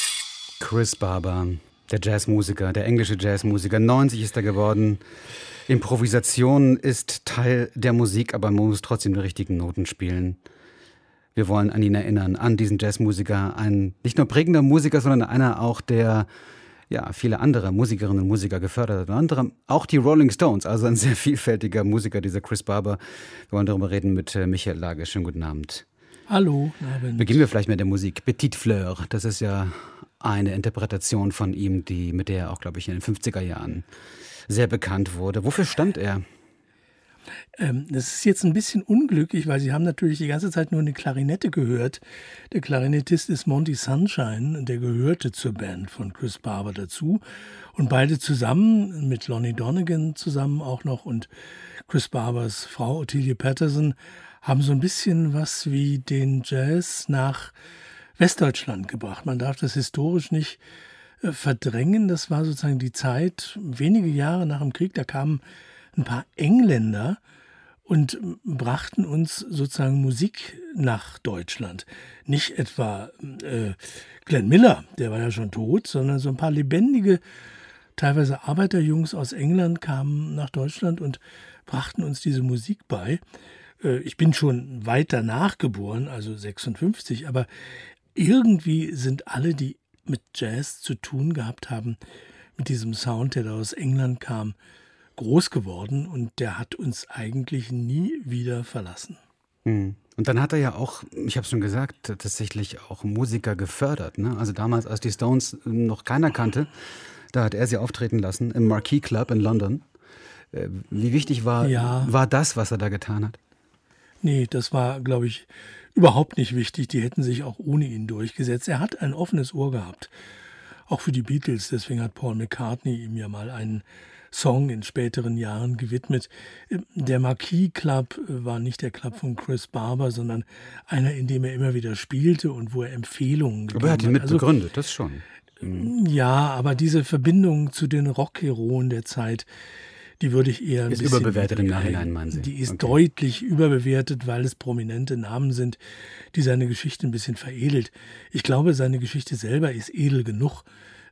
Chris Barber, der Jazzmusiker, der englische Jazzmusiker, 90 ist er geworden. Improvisation ist Teil der Musik, aber man muss trotzdem die richtigen Noten spielen. Wir wollen an ihn erinnern, an diesen Jazzmusiker, ein nicht nur prägender Musiker, sondern einer auch, der viele andere Musikerinnen und Musiker gefördert hat. Unter anderem auch die Rolling Stones, also ein sehr vielfältiger Musiker, dieser Chris Barber. Wir wollen darüber reden mit Michael Lage. Schönen guten Abend. Hallo, guten Abend. Beginnen wir vielleicht mit der Musik. Petite Fleur, das ist ja eine Interpretation von ihm, mit der er auch, glaube ich, in den 50er Jahren sehr bekannt wurde. Wofür stand er? Das ist jetzt ein bisschen unglücklich, weil Sie haben natürlich die ganze Zeit nur eine Klarinette gehört. Der Klarinettist ist Monty Sunshine, der gehörte zur Band von Chris Barber dazu. Und beide zusammen, mit Lonnie Donegan zusammen auch noch und Chris Barbers Frau Ottilie Patterson, haben so ein bisschen was wie den Jazz nach Westdeutschland gebracht. Man darf das historisch nicht verdrängen. Das war sozusagen die Zeit, wenige Jahre nach dem Krieg, da kamen ein paar Engländer und brachten uns sozusagen Musik nach Deutschland. Nicht etwa Glenn Miller, der war ja schon tot, sondern so ein paar lebendige, teilweise Arbeiterjungs aus England kamen nach Deutschland und brachten uns diese Musik bei. Ich bin schon weit danach geboren, also 56, aber irgendwie sind alle, die mit Jazz zu tun gehabt haben, mit diesem Sound, der da aus England kam, groß geworden und der hat uns eigentlich nie wieder verlassen. Und dann hat er ja auch, ich habe es schon gesagt, tatsächlich auch Musiker gefördert. Ne? Also damals, als die Stones noch keiner kannte, da hat er sie auftreten lassen im Marquee Club in London. Wie wichtig war das, was er da getan hat? Nee, das war, glaube ich, überhaupt nicht wichtig. Die hätten sich auch ohne ihn durchgesetzt. Er hat ein offenes Ohr gehabt, auch für die Beatles. Deswegen hat Paul McCartney ihm ja mal einen Song in späteren Jahren gewidmet. Der Marquee Club war nicht der Club von Chris Barber, sondern einer, in dem er immer wieder spielte und wo er Empfehlungen gegeben hat. Aber er hat ihn mitbegründet, das schon. Ja, aber diese Verbindung zu den Rockheroen der Zeit, die würde ich eher ein bisschen... Ist überbewertet im Nachhinein, meinen Sie? Die ist deutlich überbewertet, weil es prominente Namen sind, die seine Geschichte ein bisschen veredelt. Ich glaube, seine Geschichte selber ist edel genug.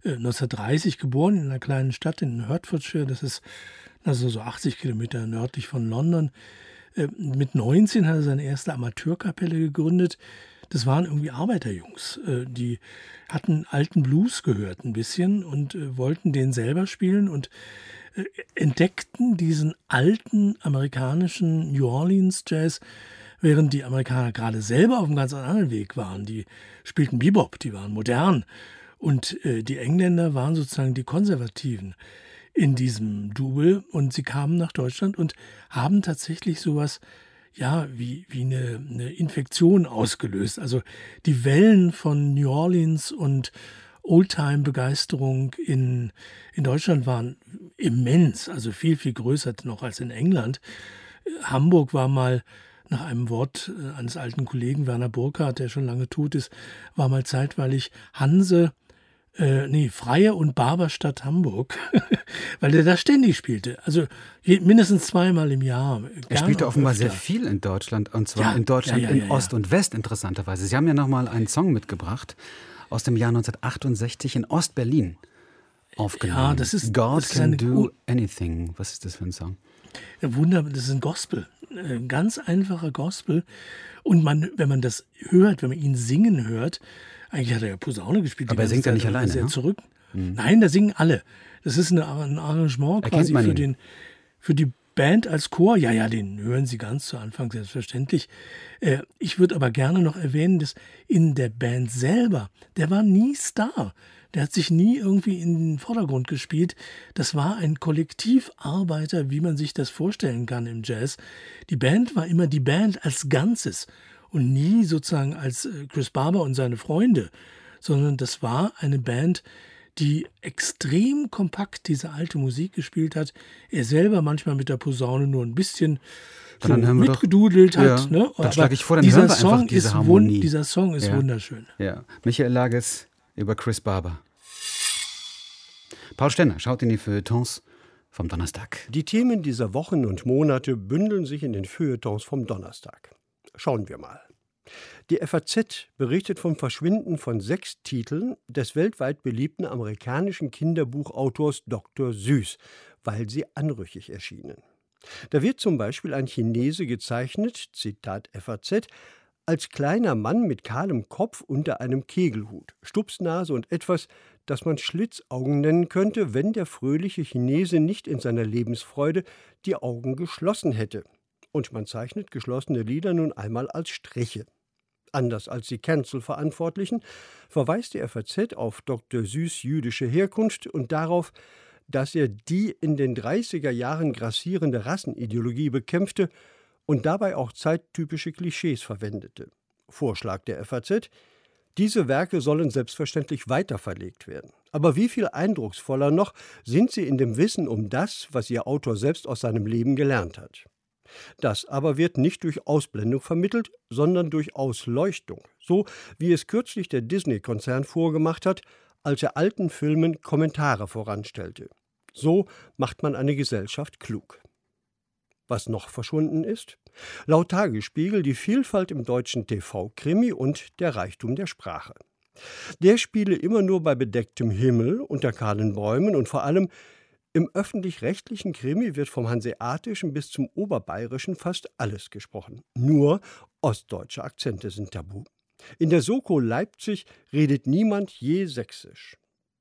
1930 geboren in einer kleinen Stadt in Hertfordshire, das ist also so 80 Kilometer nördlich von London. Mit 19 hat er seine erste Amateurkapelle gegründet. Das waren irgendwie Arbeiterjungs, die hatten alten Blues gehört ein bisschen und wollten den selber spielen und entdeckten diesen alten amerikanischen New Orleans Jazz, während die Amerikaner gerade selber auf einem ganz anderen Weg waren. Die spielten Bebop, die waren modern. Und die Engländer waren sozusagen die Konservativen in diesem Double. Und sie kamen nach Deutschland und haben tatsächlich sowas, ja, wie eine Infektion ausgelöst. Also die Wellen von New Orleans und Oldtime-Begeisterung in Deutschland waren immens, also viel, viel größer noch als in England. Hamburg war mal, nach einem Wort eines alten Kollegen, Werner Burkhardt, der schon lange tot ist, war mal zeitweilig Freie und Barberstadt Hamburg, weil der da ständig spielte. Also mindestens zweimal im Jahr. Er spielte offenbar sehr viel in Deutschland, und zwar in Deutschland in Ost und West interessanterweise. Sie haben ja noch mal einen Song mitgebracht aus dem Jahr 1968 in Ostberlin aufgenommen. Ja, das ist God Can Do Anything. Was ist das für ein Song? Ja, wunderbar, das ist ein Gospel. Ein ganz einfacher Gospel. Und wenn man das hört, wenn man ihn singen hört, eigentlich hat er ja Posaune gespielt. Aber er singt ja nicht alleine, ne? Zurück. Nein, da singen alle. Das ist ein Arrangement quasi für die Band als Chor. Ja, den hören Sie ganz zu Anfang, selbstverständlich. Ich würde aber gerne noch erwähnen, dass in der Band selber, der war nie Star. Der hat sich nie irgendwie in den Vordergrund gespielt. Das war ein Kollektivarbeiter, wie man sich das vorstellen kann im Jazz. Die Band war immer die Band als Ganzes und nie sozusagen als Chris Barber und seine Freunde, sondern das war eine Band, die extrem kompakt diese alte Musik gespielt hat. Er selber manchmal mit der Posaune nur ein bisschen so mitgedudelt hat. Ne? Dann schlage ich vor, dann hören wir einfach diese Harmonie. Dieser Song ist wunderschön. Ja. Michael Lages über Chris Barber. Paul Stenner schaut in die Feuilletons vom Donnerstag. Die Themen dieser Wochen und Monate bündeln sich in den Feuilletons vom Donnerstag. Schauen wir mal. Die FAZ berichtet vom Verschwinden von 6 Titeln des weltweit beliebten amerikanischen Kinderbuchautors Dr. Seuss, weil sie anrüchig erschienen. Da wird zum Beispiel ein Chinese gezeichnet, Zitat FAZ, als kleiner Mann mit kahlem Kopf unter einem Kegelhut, Stupsnase und etwas, das man Schlitzaugen nennen könnte, wenn der fröhliche Chinese nicht in seiner Lebensfreude die Augen geschlossen hätte. Und man zeichnet geschlossene Lider nun einmal als Striche. Anders als die Cancel-Verantwortlichen verweist die FAZ auf Dr. Seuss' jüdische Herkunft und darauf, dass er die in den 30er Jahren grassierende Rassenideologie bekämpfte und dabei auch zeittypische Klischees verwendete. Vorschlag der FAZ: Diese Werke sollen selbstverständlich weiterverlegt werden. Aber wie viel eindrucksvoller noch sind sie in dem Wissen um das, was ihr Autor selbst aus seinem Leben gelernt hat. Das aber wird nicht durch Ausblendung vermittelt, sondern durch Ausleuchtung, so wie es kürzlich der Disney-Konzern vorgemacht hat, als er alten Filmen Kommentare voranstellte. So macht man eine Gesellschaft klug. Was noch verschwunden ist? Laut Tagesspiegel die Vielfalt im deutschen TV-Krimi und der Reichtum der Sprache. Der spiele immer nur bei bedecktem Himmel, unter kahlen Bäumen und vor allem im öffentlich-rechtlichen Krimi wird vom Hanseatischen bis zum Oberbayerischen fast alles gesprochen. Nur ostdeutsche Akzente sind tabu. In der Soko Leipzig redet niemand je Sächsisch.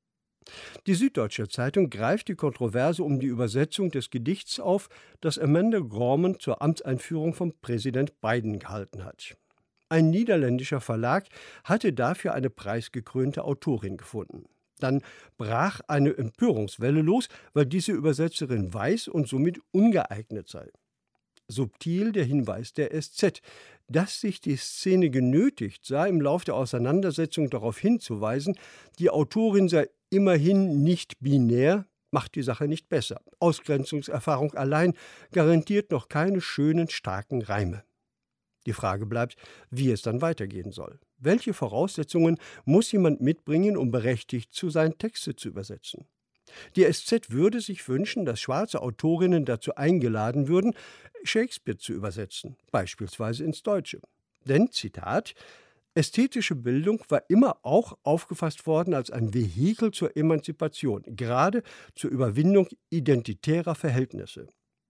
Die Süddeutsche Zeitung greift die Kontroverse um die Übersetzung des Gedichts auf, das Amanda Gorman zur Amtseinführung von Präsident Biden gehalten hat. Ein niederländischer Verlag hatte dafür eine preisgekrönte Autorin gefunden. Dann brach eine Empörungswelle los, weil diese Übersetzerin weiß und somit ungeeignet sei. Subtil der Hinweis der SZ, dass sich die Szene genötigt sah, im Lauf der Auseinandersetzung darauf hinzuweisen, die Autorin sei immerhin nicht binär, macht die Sache nicht besser. Ausgrenzungserfahrung allein garantiert noch keine schönen, starken Reime. Die Frage bleibt, wie es dann weitergehen soll. Welche Voraussetzungen muss jemand mitbringen, um berechtigt zu sein, Texte zu übersetzen? Die SZ würde sich wünschen, dass schwarze Autorinnen dazu eingeladen würden, Shakespeare zu übersetzen, beispielsweise ins Deutsche. Denn, Zitat, ästhetische Bildung war immer auch aufgefasst worden als ein Vehikel zur Emanzipation, gerade zur Überwindung identitärer Verhältnisse.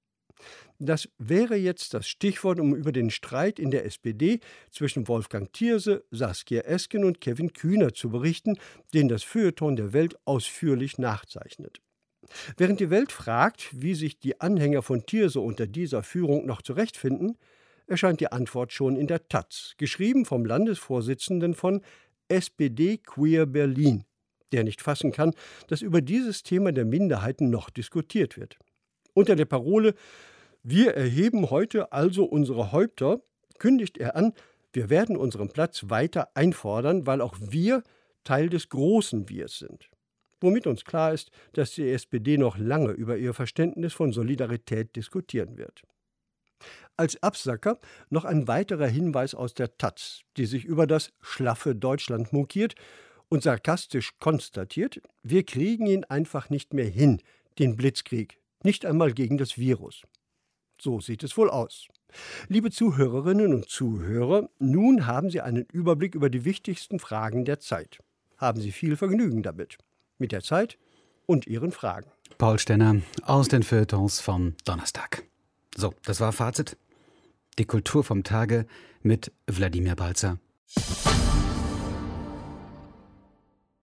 Das wäre jetzt das Stichwort, um über den Streit in der SPD zwischen Wolfgang Thierse, Saskia Esken und Kevin Kühner zu berichten, den das Feuilleton der Welt ausführlich nachzeichnet. Während die Welt fragt, wie sich die Anhänger von Thierse unter dieser Führung noch zurechtfinden, erscheint die Antwort schon in der Taz, geschrieben vom Landesvorsitzenden von SPD Queer Berlin, der nicht fassen kann, dass über dieses Thema der Minderheiten noch diskutiert wird. Unter der Parole „Wir erheben heute also unsere Häupter“, kündigt er an, wir werden unseren Platz weiter einfordern, weil auch wir Teil des großen Wirs sind. Womit uns klar ist, dass die SPD noch lange über ihr Verständnis von Solidarität diskutieren wird. Als Absacker noch ein weiterer Hinweis aus der Taz, die sich über das schlaffe Deutschland mokiert und sarkastisch konstatiert, wir kriegen ihn einfach nicht mehr hin, den Blitzkrieg, nicht einmal gegen das Virus. So sieht es wohl aus. Liebe Zuhörerinnen und Zuhörer, nun haben Sie einen Überblick über die wichtigsten Fragen der Zeit. Haben Sie viel Vergnügen damit. Mit der Zeit und Ihren Fragen. Paul Stenner aus den Feuilletons vom Donnerstag. So, das war Fazit. Die Kultur vom Tage mit Wladimir Balzer.